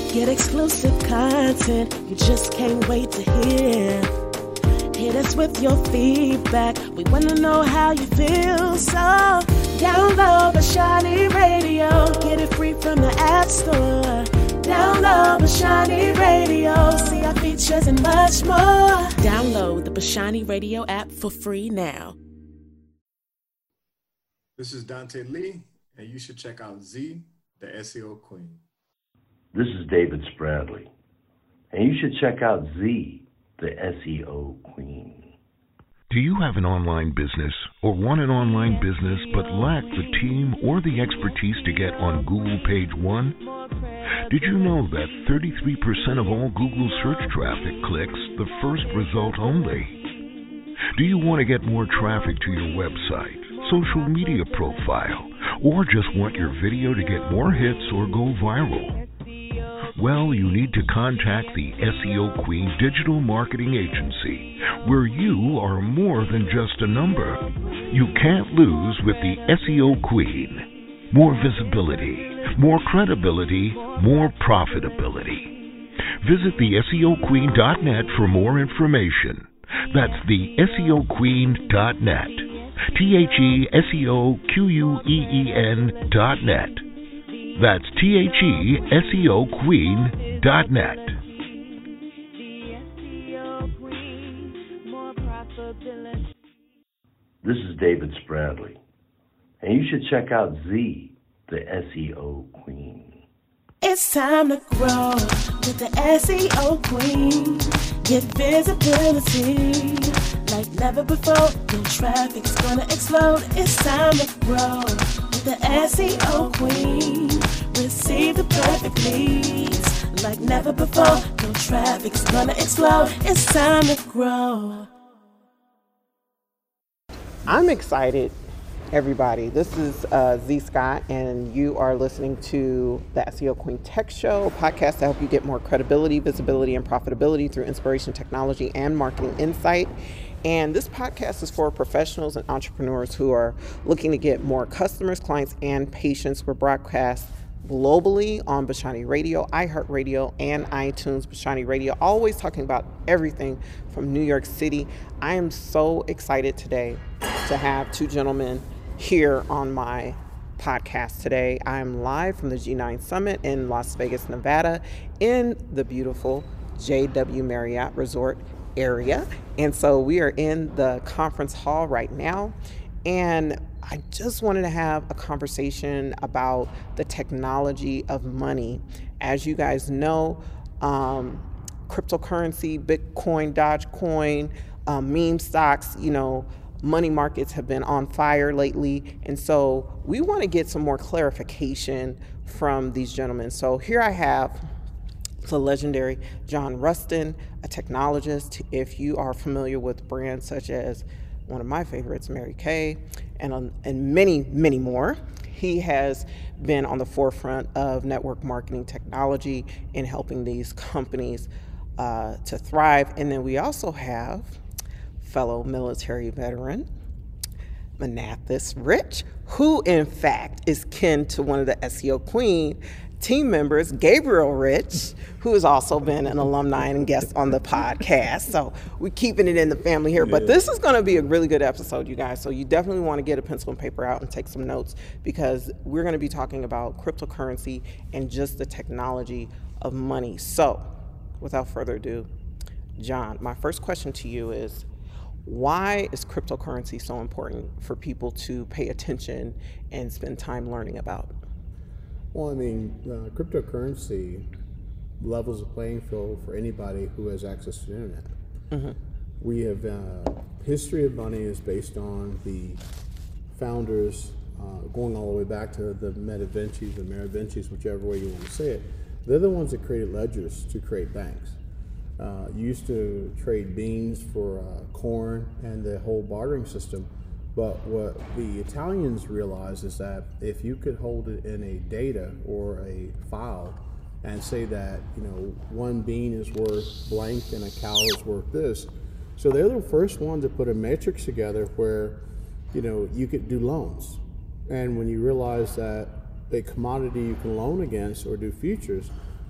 Get exclusive content you just can't wait to hear. Hit us with your feedback. We want to know how you feel. So download Bashani Radio. Get it free from the App Store. Download Bashani Radio. See our features and much more. Download the Bashani Radio app for free now. This is Dante Lee, and you should check out Z, the SEO Queen. This is David Spradley, and you should check out Z, the SEO Queen. Do you have an online business or want an online business but lack the team or the expertise to get on Google Page 1? Did you know that 33% of all Google search traffic clicks the first result only? Do you want to get more traffic to your website, social media profile, or just want your video to get more hits or go viral? Well, you need to contact the SEO Queen Digital Marketing Agency, where you are more than just a number. You can't lose with the SEO Queen. More visibility, more credibility, more profitability. Visit the SEOqueen.net for more information. That's the SEOqueen.net. TheSeoQueen.net. That's TheSEOqueen.net. This is David Spradley, and you should check out Z, the SEO Queen. It's time to grow with the SEO Queen. Get visibility like never before. Your traffic's gonna explode. It's time to grow with the SEO Queen. Receive the perfect leads like never before. Your traffic's gonna explode. It's time to grow. I'm excited, everybody. This is Z Scott, and you are listening to the SEO Queen Tech Show, a podcast to help you get more credibility, visibility, and profitability through inspiration, technology, and marketing insight. And this podcast is for professionals and entrepreneurs who are looking to get more customers, clients, and patients. We're broadcast globally on Bashani Radio, iHeartRadio, and iTunes. Bashani Radio, always talking about everything from New York City. I am so excited today to have two gentlemen here on my podcast today. I'm live from the G9 Summit in Las Vegas, Nevada, in the beautiful JW Marriott Resort area. And so we are in the conference hall right now. And I just wanted to have a conversation about the technology of money. As you guys know, cryptocurrency, Bitcoin, Dogecoin, meme stocks, money markets have been on fire lately. And so we want to get some more clarification from these gentlemen. So here I have the legendary John Rustin, a technologist. If you are familiar with brands such as one of my favorites, Mary Kay, and many, many more, he has been on the forefront of network marketing technology in helping these companies to thrive. And then we also have fellow military veteran, Manathas Rich, who in fact is kin to one of the SEO Queen team members, Gabriel Rich, who has also been an alumni and guest on the podcast. So we're keeping it in the family here. But this is going to be a really good episode, you guys. So you definitely want to get a pencil and paper out and take some notes, because we're going to be talking about cryptocurrency and just the technology of money. So without further ado, John, my first question to you is, why is cryptocurrency so important for people to pay attention and spend time learning about? Well, cryptocurrency levels the playing field for anybody who has access to the internet. Mm-hmm. We have history of money is based on the founders, going all the way back to the Medivincis or Merovincis, whichever way you want to say it. They're the ones that created ledgers to create banks. You used to trade beans for corn and the whole bartering system. But what the Italians realized is that if you could hold it in a data or a file and say that, one bean is worth blank and a cow is worth this. So they're the first ones to put a matrix together where, you could do loans. And when you realize that a commodity you can loan against or do futures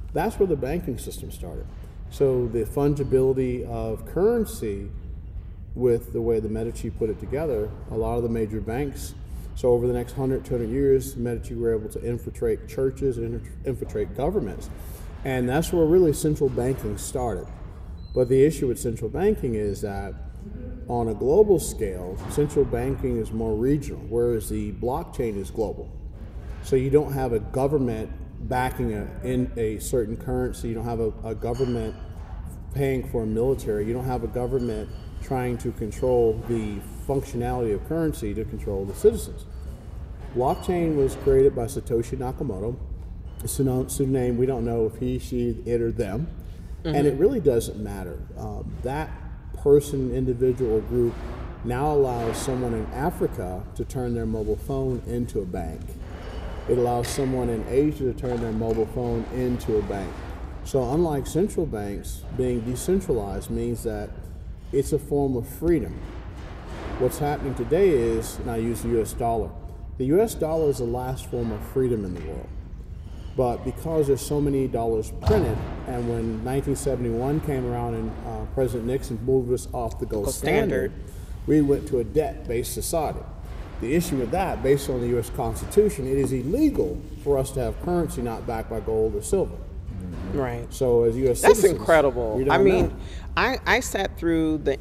That's where the banking system started. So the fungibility of currency, with the way the Medici put it together, a lot of the major banks, so over the next 100, 200 years, the Medici were able to infiltrate churches and infiltrate governments. And that's where really central banking started. But the issue with central banking is that on a global scale, central banking is more regional, whereas the blockchain is global. So you don't have a government backing in a certain currency. You don't have a government paying for a military. You don't have a government trying to control the functionality of currency to control the citizens. Blockchain was created by Satoshi Nakamoto. Pseudonym, we don't know if he, she, it, or them. And it really doesn't matter. That person, individual, or group now allows someone in Africa to turn their mobile phone into a bank. It allows someone in Asia to turn their mobile phone into a bank. So unlike central banks, being decentralized means that it's a form of freedom. What's happening today is, and I use the US dollar. The US dollar is the last form of freedom in the world. But because there's so many dollars printed, and when 1971 came around and President Nixon moved us off the gold standard, we went to a debt-based society. The issue with that, based on the U.S. Constitution, it is illegal for us to have currency not backed by gold or silver. Right. So as U.S. That's citizens, incredible. I mean, I sat through the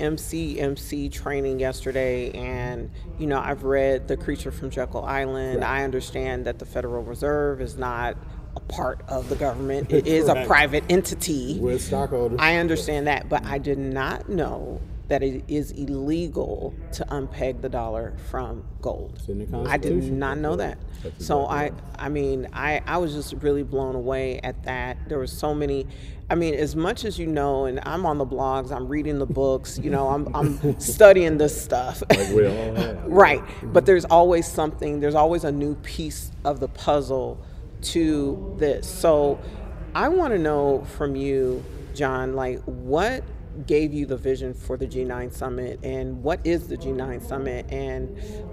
MC training yesterday, and I've read The Creature from Jekyll Island. Right. I understand that the Federal Reserve is not a part of the government. It is a private entity with stockholders. I understand that, but I did not know that it is illegal to unpeg the dollar from gold. It's in the I did Constitution. not know that. So I was just really blown away at that. There were so many. As much as and I'm on the blogs, I'm reading the books, I'm studying this stuff. Like we all have. Right. But there's always something, there's always a new piece of the puzzle to this. So I want to know from you, John, what gave you the vision for the G9 Summit, and what is the G9 Summit, and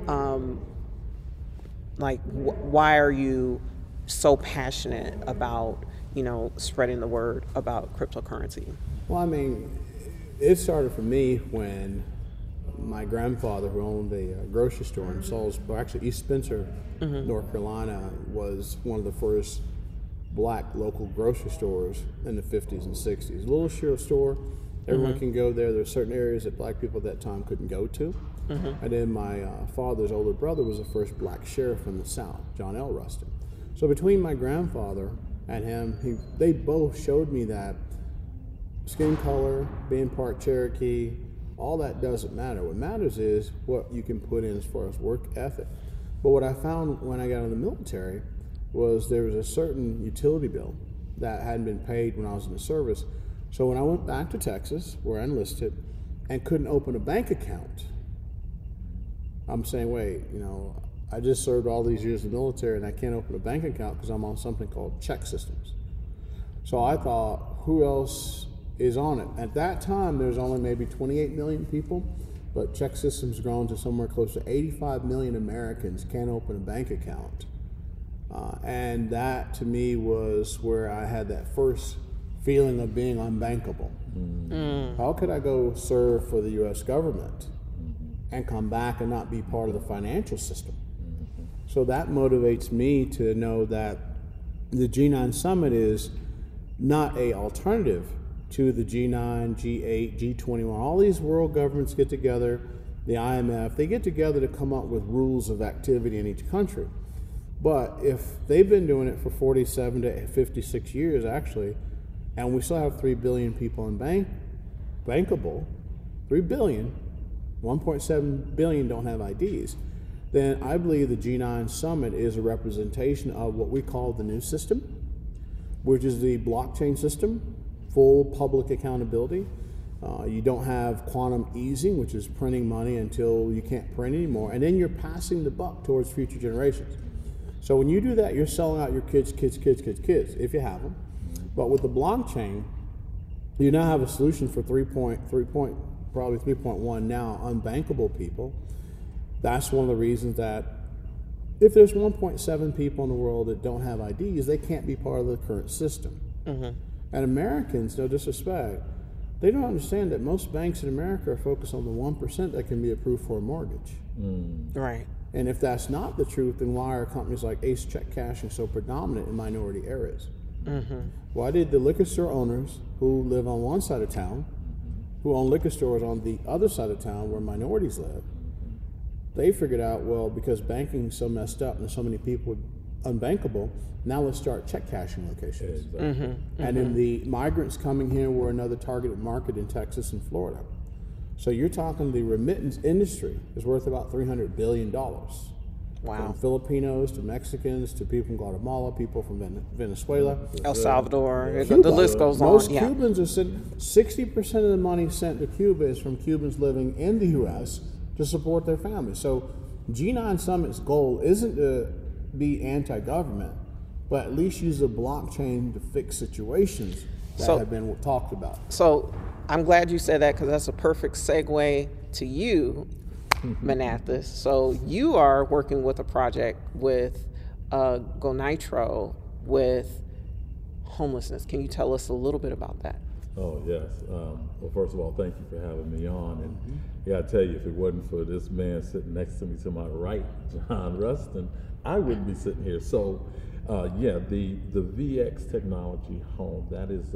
why are you so passionate about spreading the word about cryptocurrency? Well, it started for me when my grandfather, who owned a grocery store in Salisbury, actually East Spencer, North Carolina, was one of the first black local grocery stores in the 50s and 60s. A little store. Everyone can go there. There's certain areas that black people at that time couldn't go to. And then my father's older brother was the first black sheriff in the South, John L. Rustin. So between my grandfather and him, they both showed me that skin color, being part Cherokee, all that doesn't matter. What matters is what you can put in as far as work ethic. But what I found when I got in the military was there was a certain utility bill that hadn't been paid when I was in the service. So when I went back to Texas, where I enlisted, and couldn't open a bank account, I'm saying, wait, I just served all these years in the military and I can't open a bank account because I'm on something called check systems. So I thought, who else is on it? At that time, there's only maybe 28 million people, but check systems grown to somewhere close to 85 million Americans can't open a bank account. And that, to me, was where I had that first feeling of being unbankable. How could I go serve for the U.S. government and come back and not be part of the financial system? So that motivates me to know that the G9 Summit is not an alternative to the G9, G8, G21. All these world governments get together, the IMF, they get together to come up with rules of activity in each country. But if they've been doing it for 47 to 56 years, actually, and we still have 3 billion people in bankable, 3 billion, 1.7 billion don't have IDs, then I believe the G9 Summit is a representation of what we call the new system, which is the blockchain system, full public accountability. You don't have quantum easing, which is printing money until you can't print anymore, and then you're passing the buck towards future generations. So when you do that, you're selling out your kids, if you have them. But with the blockchain, you now have a solution for 3.1 now unbankable people. That's one of the reasons that if there's 1.7 people in the world that don't have IDs, they can't be part of the current system. And Americans, no disrespect, they don't understand that most banks in America are focused on the 1% that can be approved for a mortgage. Right. And if that's not the truth, then why are companies like Ace Check Cashing so predominant in minority areas? Why did the liquor store owners who live on one side of town, who own liquor stores on the other side of town where minorities live, they figured out, well, because banking's so messed up and so many people unbankable, now let's start check cashing locations. And then the migrants coming here were another targeted market in Texas and Florida. So you're talking the remittance industry is worth about $300 billion. Wow. From Filipinos to Mexicans to people from Guatemala, people from Venezuela. El Salvador, Cuba. the list goes on. Most Cubans are sent, 60% of the money sent to Cuba is from Cubans living in the U.S. to support their families. So G9 Summit's goal isn't to be anti-government, but at least use the blockchain to fix situations that have been talked about. So I'm glad you said that, because that's a perfect segue to you, Manathas. So you are working with a project with Go Nitro with homelessness. Can you tell us a little bit about that? Oh, yes. Well, first of all, thank you for having me on. And yeah, I tell you, if it wasn't for this man sitting next to me to my right, John Rustin, I wouldn't be sitting here. So, yeah, the VX Technology Home, that is,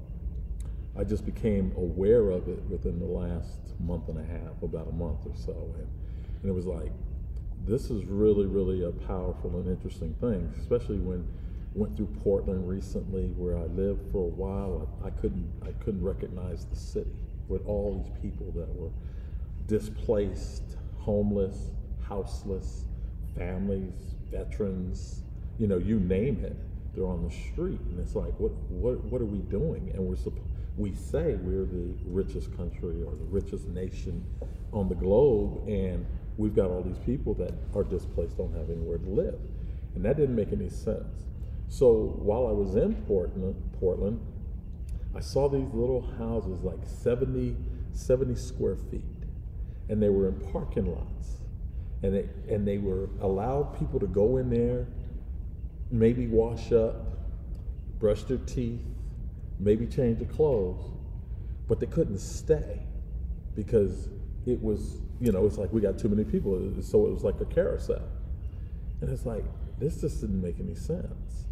I just became aware of it within the last month and a half, about a month or so. And it was like, this is really, really a powerful and interesting thing, especially when went through Portland recently, where I lived for a while. I couldn't recognize the city with all these people that were displaced, homeless, houseless, families, veterans, you know, you name it. They're on the street, and it's like, what are we doing? And we say we're the richest country or the richest nation on the globe, and we've got all these people that are displaced, don't have anywhere to live, and that didn't make any sense. So while I was in Portland, I saw these little houses, like 70 square feet, and they were in parking lots, and they were allowed people to go in there, maybe wash up, brush their teeth, maybe change their clothes, but they couldn't stay because it was, you know, it's like we got too many people, so it was like a carousel. And it's like, this just didn't make any sense.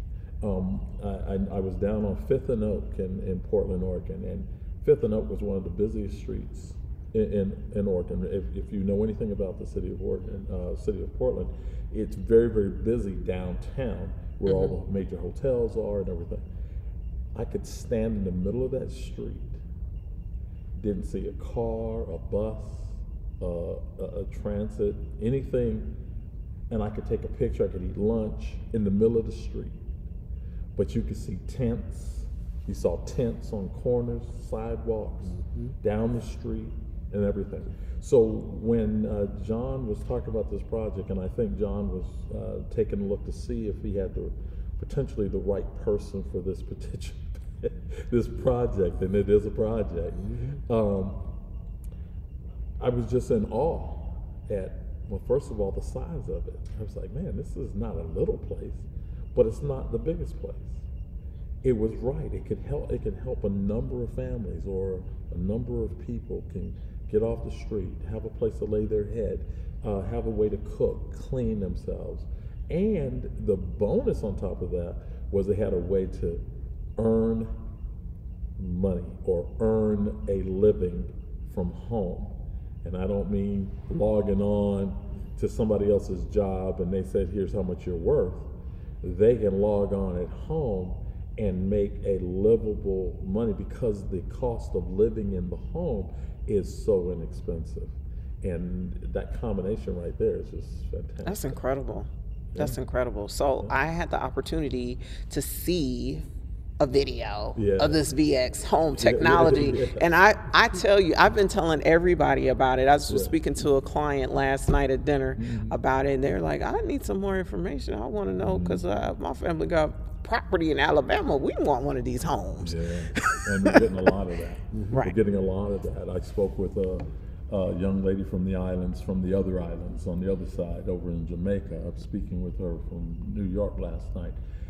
I was down on 5th and Oak in Portland, Oregon, and 5th and Oak was one of the busiest streets in Oregon. If you know anything about the city of Oregon, city of Portland, it's very, very busy downtown where all the major hotels are and everything. I could stand in the middle of that street, didn't see a car, a bus, a transit, anything, and I could take a picture, I could eat lunch in the middle of the street. But you could see tents. You saw tents on corners, sidewalks, down the street, and everything. So when John was talking about this project, and I think John was taking a look to see if he had potentially the right person for this this project, and it is a project, I was just in awe at, well, first of all, the size of it. I was like, man, this is not a little place, but it's not the biggest place. It was right. It could help a number of families, or a number of people can get off the street, have a place to lay their head, have a way to cook, clean themselves. And the bonus on top of that was they had a way to earn money or earn a living from home. And I don't mean logging on to somebody else's job and they said, here's how much you're worth. They can log on at home and make a livable money, because the cost of living in the home is so inexpensive. And that combination right there is just fantastic. That's incredible. That's incredible. So I had the opportunity to see a video of this VX home technology. And I tell you, I've been telling everybody about it. I was speaking to a client last night at dinner about it, and they're like, I need some more information. I want to know, because my family got property in Alabama. We want one of these homes. Yeah, and we're getting a lot of that. Right. We're getting a lot of that. I spoke with a young lady from the islands, from the other islands on the other side over in Jamaica. I was speaking with her from New York last night.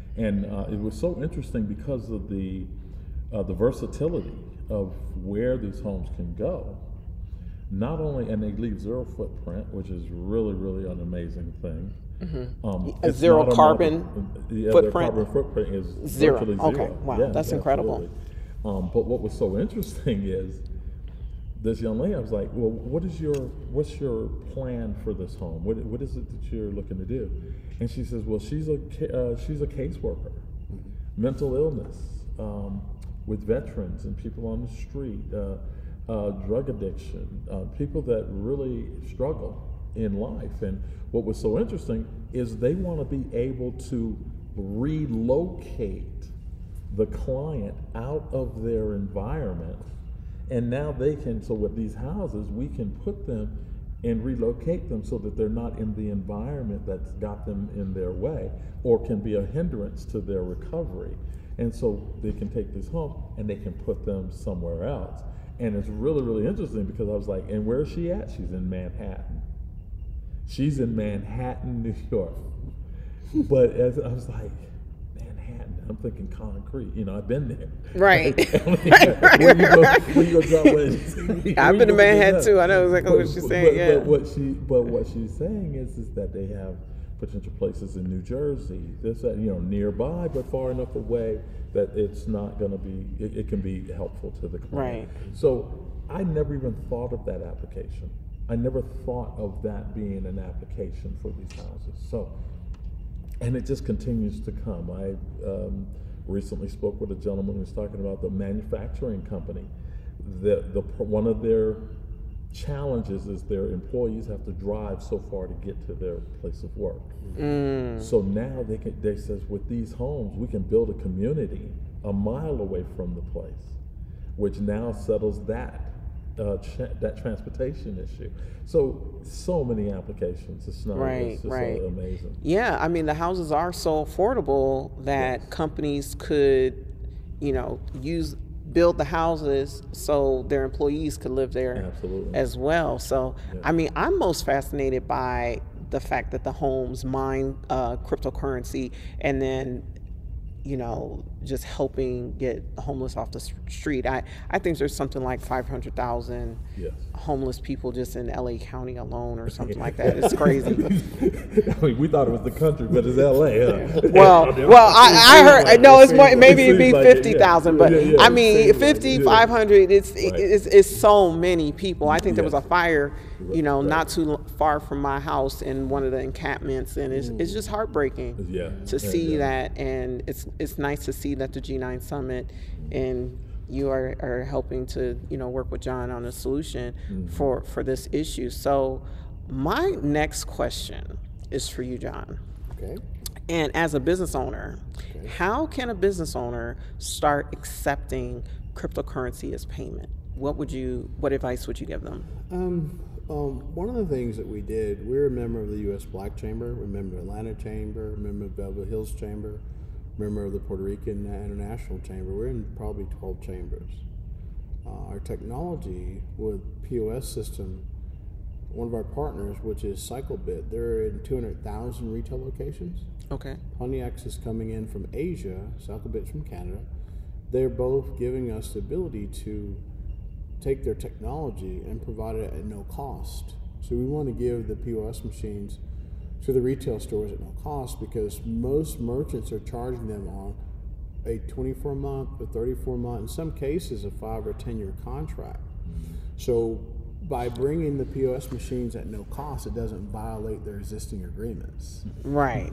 And it was so interesting because of the versatility of where these homes can go. Not only, and they leave zero footprint, which is really, really an amazing thing. A zero carbon Their footprint? carbon footprint is Zero. virtually zero. Okay, wow, Yeah, that's incredible. absolutely. But what was so interesting is this young lady, I was like, well, what's your plan for this home? What is it that you're looking to do? And she says, well, she's a caseworker, mental illness, with veterans and people on the street, drug addiction, people that really struggle in life. And what was so interesting is they want to be able to relocate the client out of their environment. And now they can, so with these houses, we can put them and relocate them so that they're not in the environment that's got them in their way or can be a hindrance to their recovery. And so they can take this home and they can put them somewhere else. And it's really, really interesting because I was like, and where is she at? She's in Manhattan. She's in Manhattan, New York. But as I was like, Manhattan, I'm thinking concrete. You know, I've been there. Right. Where you go drop what? I've been to Manhattan too. I know exactly what she's saying. But what she's saying is that they have potential places in New Jersey, this, that, you know, nearby, but far enough away that it's not going to be. It can be helpful to the client. Right. So I never even thought of that application. I never thought of that being an application for these houses. So, and it just continues to come. I recently spoke with a gentleman who was talking about the manufacturing company. One of their challenges is their employees have to drive so far to get to their place of work. So now they says with these homes we can build a community a mile away from the place, which now settles that transportation issue. So many applications. It's not. It's just amazing. Yeah, I mean the houses are so affordable that companies could, build the houses so their employees could live there as well. So, I mean, I'm most fascinated by the fact that the homes mine cryptocurrency and then, just helping get homeless off the street. I think there's something like 500,000 homeless people just in LA County alone or something like that. It's crazy. I mean, we thought it was the country, but it's LA. Huh? Well, I heard, no, it's more, maybe it'd be 50,000, but I mean, 50, 500, it's so many people. I think there was a fire, not too far from my house in one of the encampments, and it's just heartbreaking to see that, and it's nice to see that the G9 Summit and you are helping to work with John on a solution for this issue. So my next question is for you, John. Okay. And as a business owner, how can a business owner start accepting cryptocurrency as payment? What advice would you give them? One of the things that we did, we're a member of the U.S. Black Chamber, we're a member of the Atlanta Chamber, a member of Beverly Hills Chamber, member of the Puerto Rican International Chamber. We're in probably 12 chambers. Our technology with POS system, one of our partners, which is CycleBit, they're in 200,000 retail locations. Okay. Pontiac is coming in from Asia, CycleBit's from Canada. They're both giving us the ability to take their technology and provide it at no cost. So we want to give the POS machines to the retail stores at no cost because most merchants are charging them on a 24-month, a 34-month, in some cases a 5 or 10-year contract. So by bringing the POS machines at no cost, it doesn't violate their existing agreements. Right.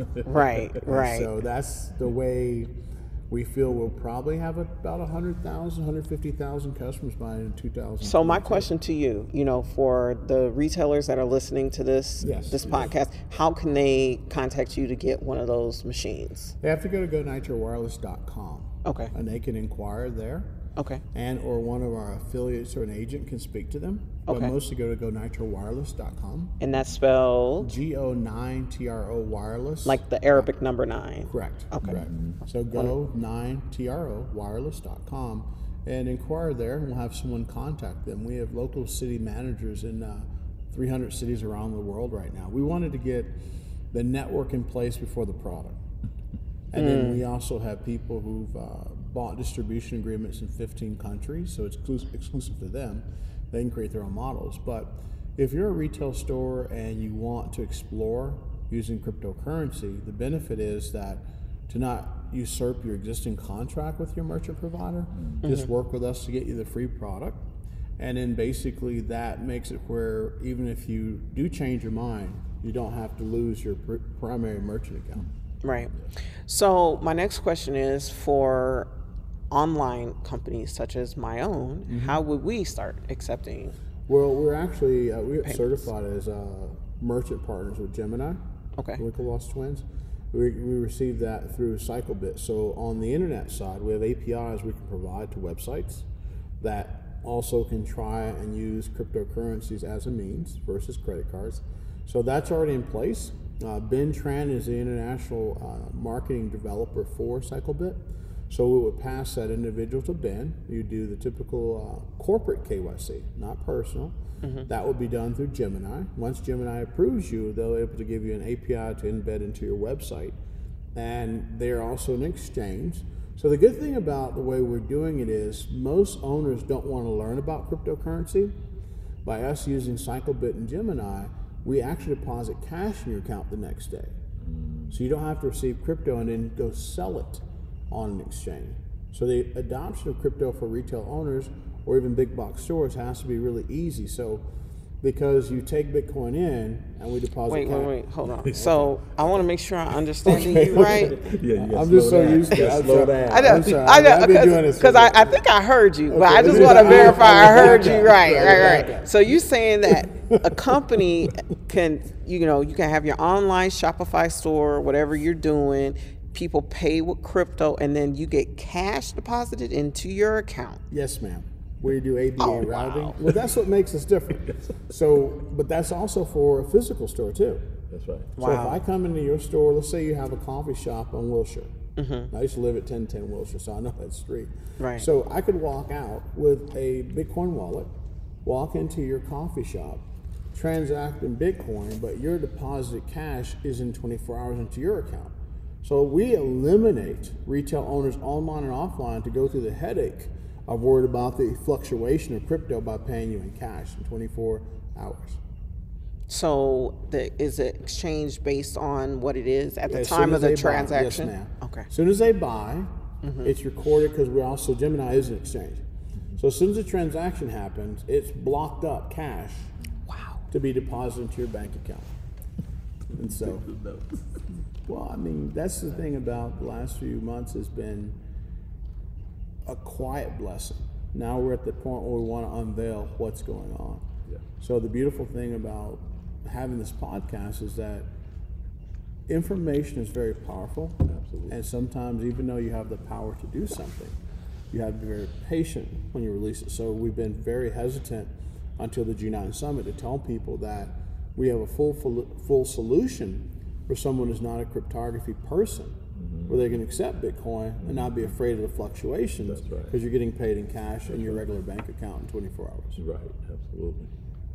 So that's the way we feel we'll probably have about 100,000, 150,000 customers by in 2000. So my question to you, for the retailers that are listening to this podcast, how can they contact you to get one of those machines? They have to go to gonitrowireless.com. Okay. And they can inquire there. Okay. And or one of our affiliates or an agent can speak to them. Okay. But mostly go to gonitrowireless.com. And that's spelled? Go9TRO wireless. Like the Arabic number 9. Correct. Okay. Correct. So go9TRO wireless.com and inquire there, and we'll have someone contact them. We have local city managers in 300 cities around the world right now. We wanted to get the network in place before the product. And then we also have people who've bought distribution agreements in 15 countries, so it's exclusive to them. They can create their own models. But if you're a retail store and you want to explore using cryptocurrency, the benefit is that to not usurp your existing contract with your merchant provider, just work with us to get you the free product. And then basically that makes it where even if you do change your mind, you don't have to lose your primary merchant account. Right. So my next question is for online companies such as my own, how would we start accepting? Well, we're actually we're certified as merchant partners with Gemini, Winklevoss Twins. We received that through CycleBit. So on the internet side, we have APIs we can provide to websites that also can try and use cryptocurrencies as a means versus credit cards. So that's already in place. Ben Tran is the international marketing developer for CycleBit. So we would pass that individual to Ben. You do the typical corporate KYC, not personal. That would be done through Gemini. Once Gemini approves you, they'll be able to give you an API to embed into your website. And they're also an exchange. So the good thing about the way we're doing it is most owners don't want to learn about cryptocurrency. By us using CycleBit and Gemini, we actually deposit cash in your account the next day. So you don't have to receive crypto and then go sell it on an exchange. So the adoption of crypto for retail owners or even big box stores has to be really easy. So because you take Bitcoin in and we deposit cash. Wait, hold on. So I want to make sure I'm understanding you right. I'm just so used to it. Slow down. I know, because I think I heard you, but I just want to verify I heard you right. So you saying that a company can, you can have your online Shopify store, whatever you're doing, people pay with crypto, and then you get cash deposited into your account. Yes, ma'am. We do ABA routing. Wow. Well, that's what makes us different. So, but that's also for a physical store too. That's right. So if I come into your store, let's say you have a coffee shop on Wilshire. I used to live at 1010 Wilshire, so I know that street. Right. So I could walk out with a Bitcoin wallet, walk into your coffee shop, transact in Bitcoin, but your deposited cash is in 24 hours into your account. So we eliminate retail owners online and offline to go through the headache of worried about the fluctuation of crypto by paying you in cash in 24 hours. So is it exchange based on what it is at the time of the transaction? Yes, ma'am. Okay. As soon as they buy, it's recorded because Gemini is an exchange. So as soon as the transaction happens, it's blocked up cash to be deposited into your bank account. And so, well, I mean, that's the thing about the last few months has been a quiet blessing. Now we're at the point where we want to unveil what's going on. Yeah. So the beautiful thing about having this podcast is that information is very powerful. Absolutely. And sometimes even though you have the power to do something, you have to be very patient when you release it. So we've been very hesitant until the G9 Summit to tell people that we have a full solution for someone who's not a cryptography person, where they can accept Bitcoin and not be afraid of the fluctuations because you're getting paid in cash in your regular bank account in 24 hours. Right, absolutely.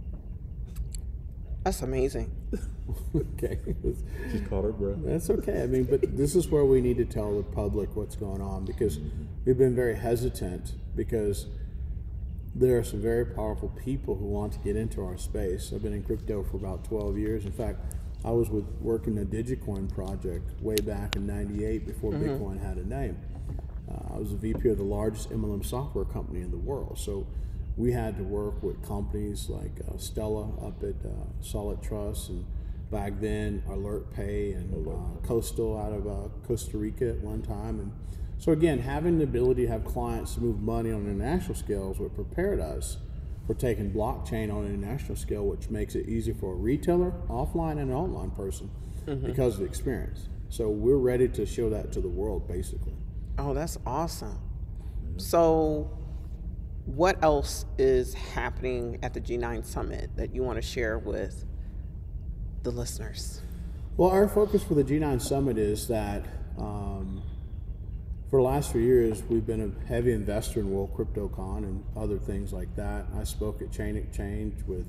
That's amazing. Okay. She caught her breath. That's okay. I mean, but this is where we need to tell the public what's going on because we've been very hesitant because there are some very powerful people who want to get into our space. I've been in crypto for about 12 years. In fact, I was working a Digicoin project way back in '98 before Bitcoin had a name. I was the VP of the largest MLM software company in the world. So we had to work with companies like Stella up at Solid Trust, and back then AlertPay and Coastal out of Costa Rica at one time. And so again, having the ability to have clients to move money on international scales what prepared us for taking blockchain on an international scale, which makes it easy for a retailer, offline and an online person, because of the experience. So we're ready to show that to the world, basically. Oh, that's awesome. So what else is happening at the G9 Summit that you want to share with the listeners? Well, our focus for the G9 Summit is that for the last few years, we've been a heavy investor in World CryptoCon and other things like that. I spoke at Chain Exchange with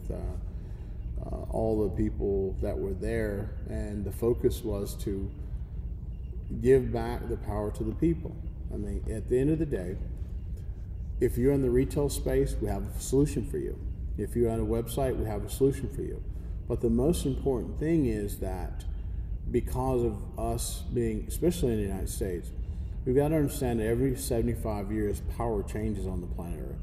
all the people that were there, and the focus was to, give back the power to the people. I mean, at the end of the day, if you're in the retail space, we have a solution for you. If you're on a website, we have a solution for you. But the most important thing is that because of us being, especially in the United States, we've got to understand that every 75 years, power changes on the planet Earth.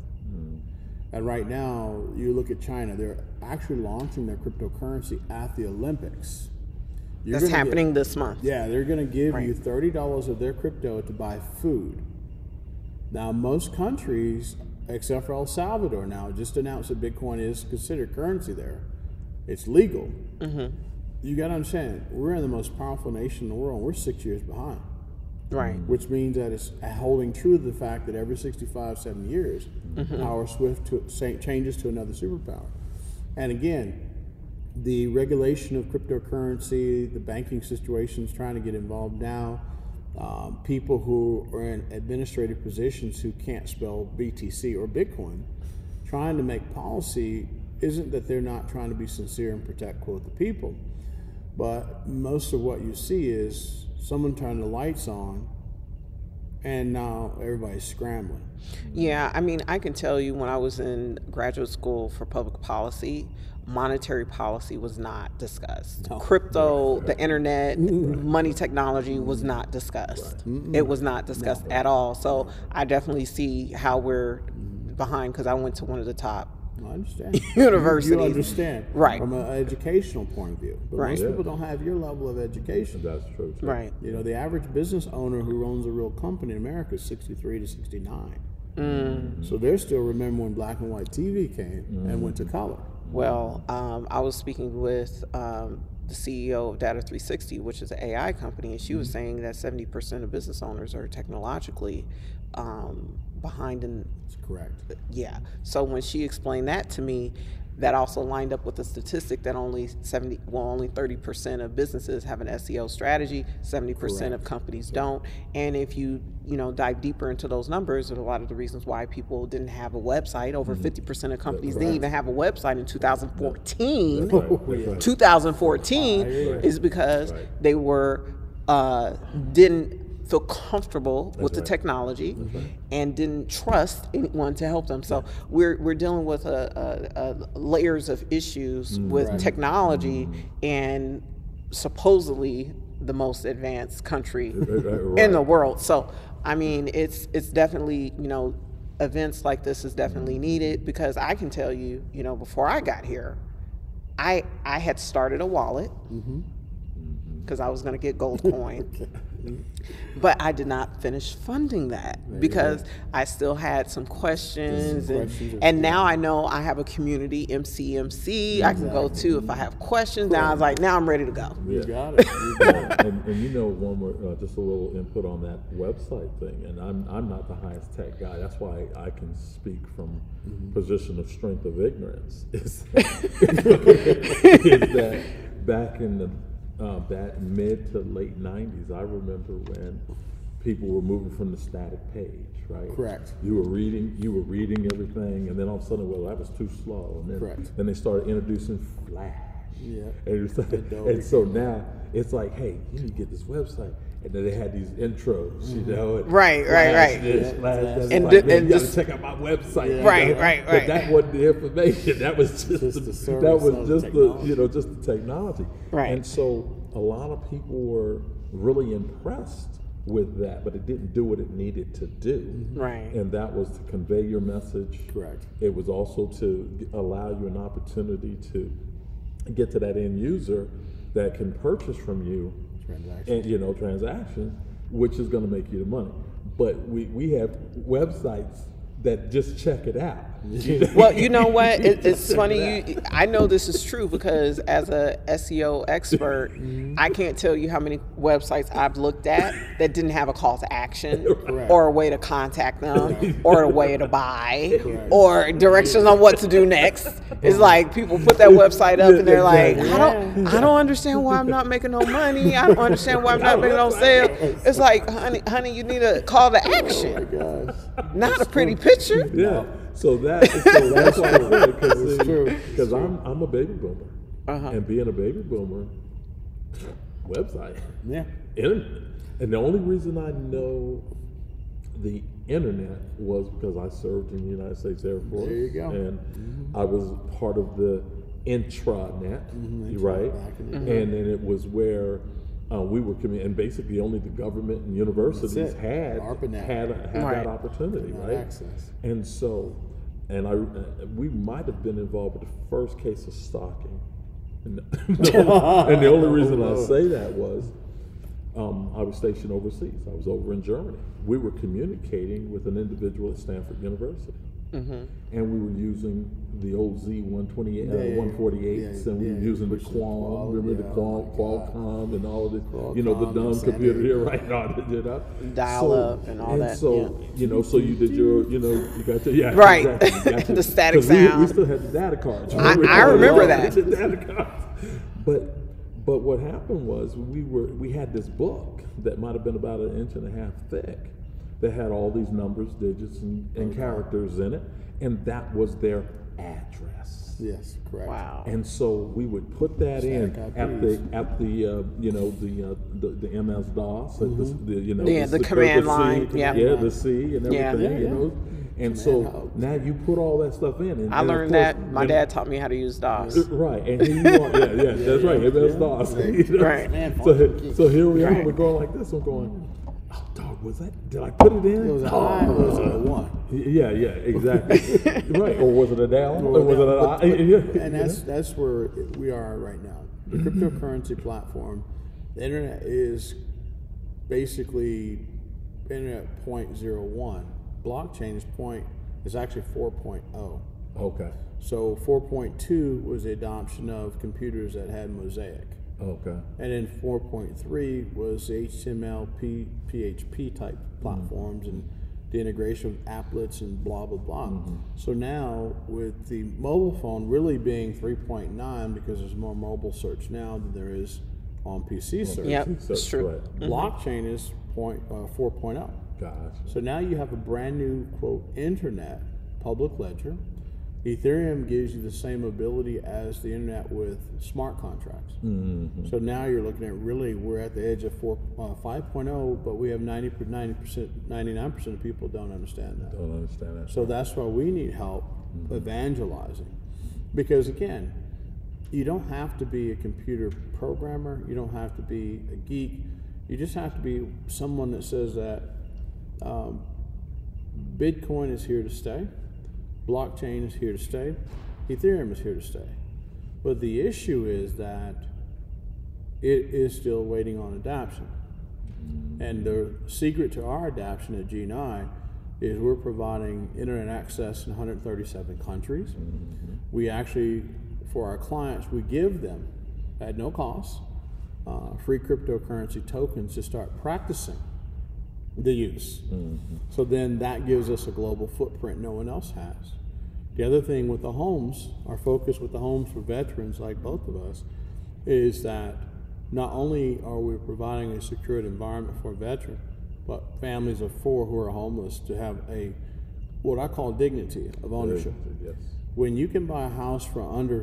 And right now, you look at China, they're actually launching their cryptocurrency at the Olympics. That's happening this month. Yeah, they're going to give you $30 of their crypto to buy food. Now, most countries, except for El Salvador now, just announced that Bitcoin is considered currency there. It's legal. You got to understand, we're in the most powerful nation in the world. We're 6 years behind. Right. Which means that it's holding true to the fact that every 65, 70 years, power changes to another superpower. And again, the regulation of cryptocurrency, the banking situation is trying to get involved now. People who are in administrative positions who can't spell BTC or Bitcoin, trying to make policy isn't that they're not trying to be sincere and protect, quote, the people, but most of what you see is someone turning the lights on and now everybody's scrambling. Yeah, I mean, I can tell you when I was in graduate school for public policy, monetary policy was not discussed. Crypto, the internet, money technology was not discussed. It was not discussed at all. So I definitely see how we're behind because I went to one of the top I understand. universities. You understand. Right. From an educational point of view. But Right. most people don't have your level of education. That's true. Right. You know, the average business owner who owns a real company in America is 63 to 69. So they're still remember when black and white TV came and went to color. Well, I was speaking with the CEO of Data 360, which is an AI company, and she was saying that 70% of business owners are technologically behind in. That's correct. Yeah. So when she explained that to me, that also lined up with the statistic that only 30% of businesses have an SEO strategy, 70% of companies don't. And if you dive deeper into those numbers, and a lot of the reasons why people didn't have a website, over 50% of companies didn't even have a website in 2014. 2014 is because they were didn't feel comfortable with the technology and didn't trust anyone to help them. So we're dealing with layers of issues with technology and supposedly the most advanced country in the world. So I mean, it's definitely, events like this is definitely needed because I can tell you, before I got here, I had started a wallet because I was going to get gold coin. But I did not finish funding that because I still had some questions. And now I know I have a community, MCMC, I can go to if I have questions. Now I was like, now I'm ready to go. You got it. And one more, just a little input on that website thing. And I'm not the highest tech guy. That's why I can speak from position of strength of ignorance. Is that back in the that mid to late 90s, I remember when people were moving from the static page, right? Correct. You were reading everything, and then all of a sudden, well, that was too slow. And then, then they started introducing Flash. Yeah. And so now it's like, hey, you need to get this website. And then they had these intros, Right. And you got to check out my website. Right. But that wasn't the information. That was just the technology. Right. And so a lot of people were really impressed with that, but it didn't do what it needed to do. Right. And that was to convey your message. Correct. It was also to allow you an opportunity to get to that end user that can purchase from you. And transactions, which is going to make you the money. But we have websites that just check it out. Well, you know what? It's funny. I know this is true because as a SEO expert, I can't tell you how many websites I've looked at that didn't have a call to action or a way to contact them or a way to buy or directions on what to do next. It's like people put that website up and they're like, I don't understand why I'm not making no money. I don't understand why I'm not making no sale. It's like, honey, you need a call to action, not a pretty picture. Yeah. So that's why I said it, because I'm a baby boomer, and being a baby boomer, website, internet, And the only reason I know the internet was because I served in the United States Air Force. There you go. And I was part of the intranet, right? And then it was where we were and basically only the government and universities had that opportunity, right? Access. And so, we might have been involved with the first case of stalking. And the only reason I say that was I was stationed overseas. I was over in Germany. We were communicating with an individual at Stanford University. And we were using the old Z-128, 148s, and we were using the Qualcomm, remember the Qualcomm and all of the, the dumb computer here right now, dial-up and all that. So, so you did your, you got your, right, exactly, you got your, the static sound. We still had the data cards. I remember that. The data cards. But what happened was we had this book that might have been about 1.5 inches thick that had all these numbers, digits, and characters in it, and that was their address. Yes, correct. Wow. And so we would put that in at the MS DOS, the command line, the C and everything, And so now you put all that stuff in. And I learned that. My dad taught me how to use DOS. Right, and here you are. That's right. MS DOS. Right. So here we are. We're going like this. I'm going. Oh, dog, was that? Did I put it in? It was a high, or was it a one? Yeah, exactly. Right, or was it a down? Or was it an I? And that's where we are right now. The cryptocurrency platform, the internet is basically internet 0.01. Blockchain is actually 4.0. Okay. So 4.2 was the adoption of computers that had Mosaic. Okay. And then 4.3 was the HTML, PHP type platforms and the integration of applets and blah, blah, blah. So now with the mobile phone really being 3.9 because there's more mobile search now than there is on PC search. Yep, it's true. Right. Blockchain is 4.0. Gotcha. So now you have a brand new, quote, internet, public ledger. Ethereum gives you the same ability as the internet with smart contracts. So now you're looking at we're at the edge of 5.0, but we have 99% of people don't understand that. Don't understand that. So that's why we need help evangelizing. Because again, you don't have to be a computer programmer. You don't have to be a geek. You just have to be someone that says that Bitcoin is here to stay. Blockchain is here to stay. Ethereum is here to stay. But the issue is that it is still waiting on adoption. And the secret to our adoption at G9 is we're providing internet access in 137 countries. We actually, for our clients, we give them, at no cost, free cryptocurrency tokens to start practicing the use. So then that gives us a global footprint no one else has. The other thing with the homes, our focus with the homes for veterans like both of us, is that not only are we providing a secured environment for a veteran, but families of 4 who are homeless to have a, what I call dignity of ownership. Yes. When you can buy a house for under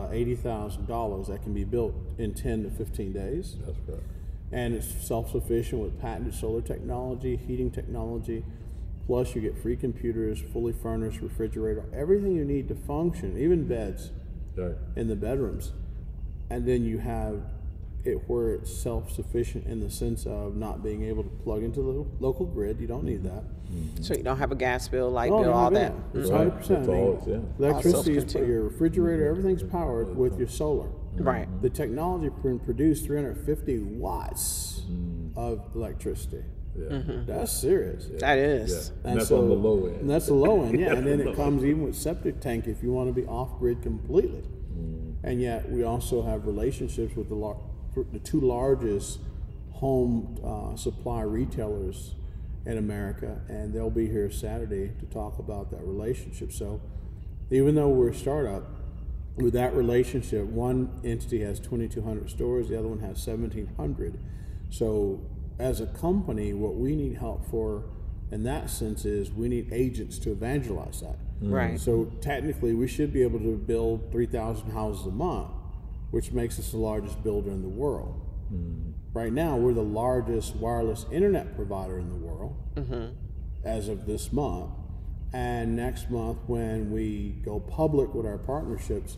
$80,000 that can be built in 10 to 15 days, That's correct. and it's self-sufficient with patented solar technology, heating technology, plus you get free computers, fully furnished refrigerator, everything you need to function, even beds Right. in the bedrooms. And then you have it where it's self-sufficient in the sense of not being able to plug into the local grid. You don't need that. So you don't have a gas bill, light Oh, bill, no, all no. that. It's Right. 100%. It's all- yeah. Electricity is self-contained. your refrigerator, everything's powered with your solar. Right. The technology can produce 350 watts of electricity. Yeah. That's serious. That is. Yeah. And that's on the low end. And that's the low end, yeah. And then it comes even with septic tank if you want to be off grid completely. And yet we also have relationships with the 2 largest home supply retailers in America, and they'll be here Saturday to talk about that relationship. So even though we're a startup, with that relationship, one entity has 2,200 stores, the other one has 1,700. So as a company, what we need help for in that sense is we need agents to evangelize that. Right. So technically, we should be able to build 3,000 houses a month, which makes us the largest builder in the world. Right now, we're the largest wireless internet provider in the world as of this month. And next month, when we go public with our partnerships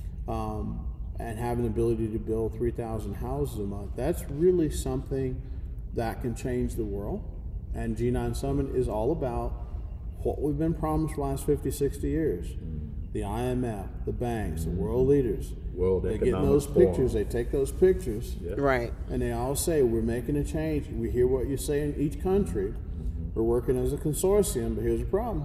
and have an ability to build 3,000 houses a month, that's really something that can change the world. And G9 Summit is all about what we've been promised for the last 50, 60 years. The IMF, the banks, the world leaders. They get those pictures, they take those pictures, Right. and they all say, we're making a change. We hear what you say in each country. We're working as a consortium, but here's the problem.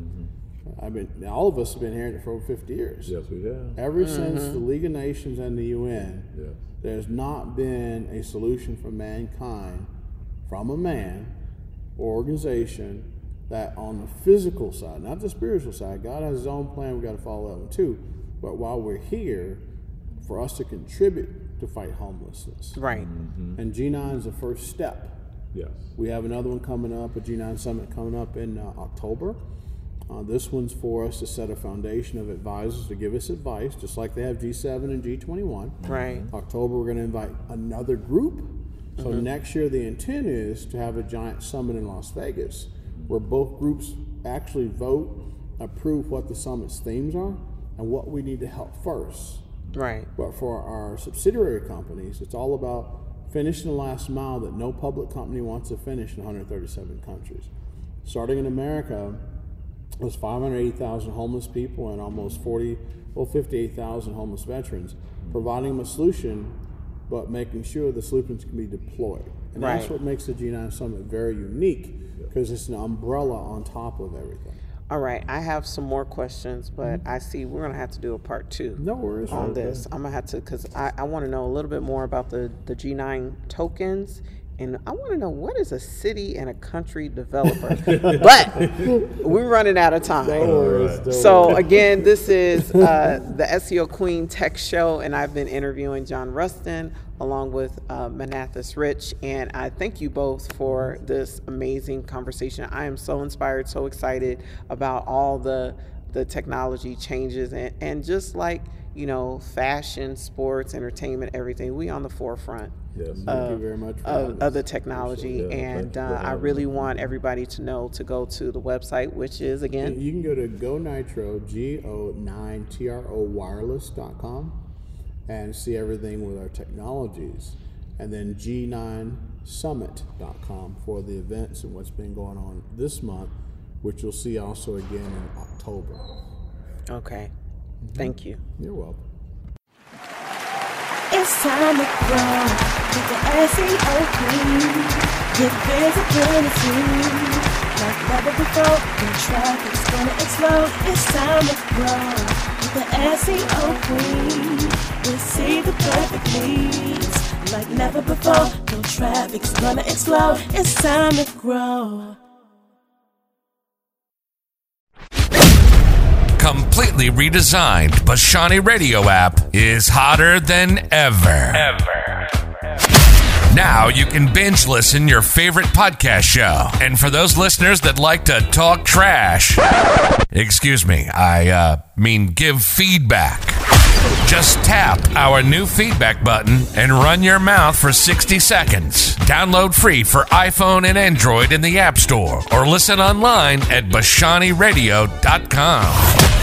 All of us have been hearing it for over 50 years. Yes, we have. Ever since the League of Nations and the UN, there's not been a solution for mankind from a man or organization that on the physical side, not the spiritual side, God has his own plan, we've got to follow that one too. But while we're here, for us to contribute to fight homelessness. Right. And G9 is the first step. Yes. We have another one coming up, a G9 Summit coming up in October. This one's for us to set a foundation of advisors to give us advice, just like they have G7 and G21. Right. October, we're going to invite another group. So next year, the intent is to have a giant summit in Las Vegas, where both groups actually vote, approve what the summit's themes are, and what we need to help first. Right. But for our subsidiary companies, it's all about finishing the last mile that no public company wants to finish in 137 countries. Starting in America, there's 580,000 homeless people and almost 58,000 homeless veterans, providing them a solution, but making sure the solutions can be deployed. And that's what makes the G9 Summit very unique, because it's an umbrella on top of everything. All right, I have some more questions, but I see we're going to have to do a part 2 No worries on this. I'm going to have to, because I want to know a little bit more about the G9 tokens, and I want to know, what is a city and a country developer? But we're running out of time. So again, this is the SEO Queen Tech Show, and I've been interviewing John Rustin along with Manathas Rich, and I thank you both for this amazing conversation. I am so inspired, so excited about all the technology changes, and just like, you know, fashion, sports, entertainment, everything, we on the forefront. Yes, thank you very much of the technology, and I really want everybody to know to go to the website, which is, again, you can go to GoNitro, Go9TRO wireless.com, and see everything with our technologies, and then G9summit.com for the events and what's been going on this month, which you'll see also again in October. Okay, thank you. You're welcome. It's time to grow with the SEO Queen. Get visibility like never before. The traffic's gonna explode. It's time to grow with the SEO Queen. Receive the perfect leads like never before. The traffic's gonna explode. It's time to grow. Completely redesigned Bashani Radio app is hotter than ever. Now you can binge listen your favorite podcast show. And for those listeners that like to talk trash, excuse me, I mean give feedback. Just tap our new feedback button and run your mouth for 60 seconds. Download free for iPhone and Android in the App Store, or listen online at BashaniRadio.com.